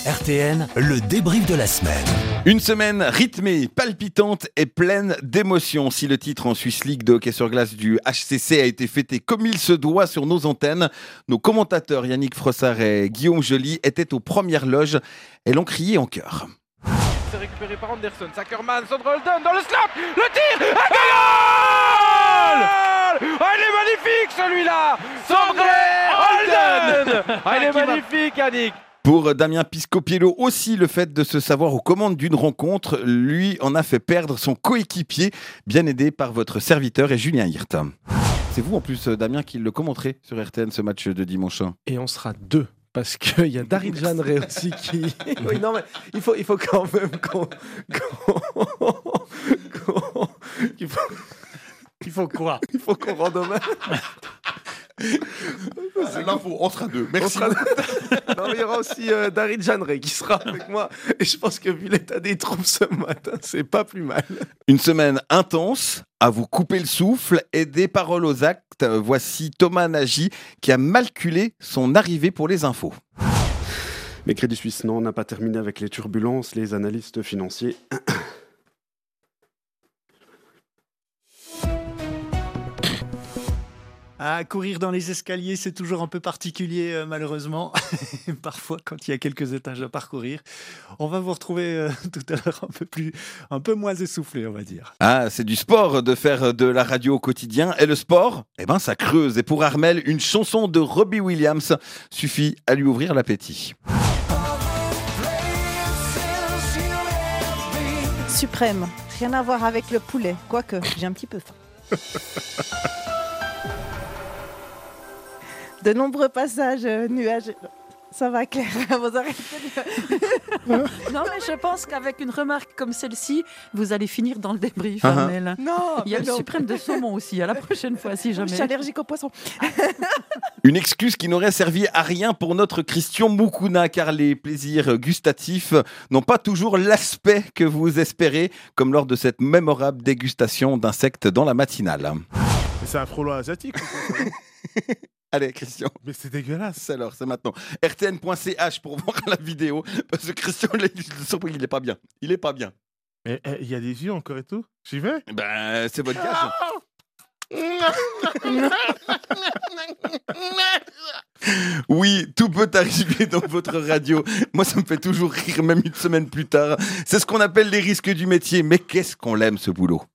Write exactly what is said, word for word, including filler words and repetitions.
R T N, le débrief de la semaine. Une semaine rythmée, palpitante et pleine d'émotions. Si le titre en Swiss League de hockey sur glace du H C C a été fêté comme il se doit sur nos antennes, nos commentateurs Yannick Frossard et Guillaume Joly étaient aux premières loges et l'ont crié en chœur. C'est récupéré par Anderson, Zuckerman, Sondre Holden dans le slap, le tir, un goal! Ah, il est magnifique celui-là, Sondre Holden. Ah, il est magnifique, Yannick. Pour Damien Piscopiello aussi, le fait de se savoir aux commandes d'une rencontre lui en a fait perdre son coéquipier, bien aidé par votre serviteur et Julien Hirt. C'est vous en plus, Damien, qui le commenterez sur R T N ce match de dimanche. Et on sera deux. Parce qu'il y a Daryl Jeanneret aussi qui... Oui, non, mais il faut, il faut quand même qu'on... qu'on... qu'on... Il faut... Il faut quoi? Il faut qu'on rende hommage. C'est l'info, on sera deux. Merci. On sera... non, mais il y aura aussi euh, Daryl Jeanneret qui sera avec moi. Et je pense que vu l'état des troupes ce matin, c'est pas plus mal. Une semaine intense, à vous couper le souffle et des paroles aux actes. Voici Thomas Nagy qui a malculé son arrivée pour les infos. Mais Crédit Suisse, non, on n'a pas terminé avec les turbulences. Les analystes financiers... Ah, courir dans les escaliers, c'est toujours un peu particulier, euh, malheureusement. Parfois, quand il y a quelques étages à parcourir. On va vous retrouver euh, tout à l'heure un peu plus, un peu moins essoufflé, on va dire. Ah, c'est du sport de faire de la radio au quotidien. Et le sport, eh ben, ça creuse. Et pour Armel, une chanson de Robbie Williams suffit à lui ouvrir l'appétit. Suprême, rien à voir avec le poulet, quoique j'ai un petit peu faim. De nombreux passages euh, nuages. Ça va, Claire, vous arrêtez de... Non, mais je pense qu'avec une remarque comme celle-ci, vous allez finir dans le débrief, Uh-huh. Armel. Non, Il y a le non. suprême de saumon aussi, à la prochaine fois, si Je jamais. suis allergique aux poissons. Une excuse qui n'aurait servi à rien pour notre Christian Moukouna, car les plaisirs gustatifs n'ont pas toujours l'aspect que vous espérez, comme lors de cette mémorable dégustation d'insectes dans la matinale. Mais c'est un frelon asiatique. Allez, Christian. Mais c'est dégueulasse. Alors, c'est maintenant. R T N point C H pour voir la vidéo. Parce que Christian, il est surpris, il est pas bien. Il est pas bien. Mais il eh, y a des yeux encore et tout. J'y vais. Ben, c'est votre gage. Oui, tout peut arriver dans votre radio. Moi, ça me fait toujours rire, même une semaine plus tard. C'est ce qu'on appelle les risques du métier. Mais qu'est-ce qu'on l'aime, ce boulot.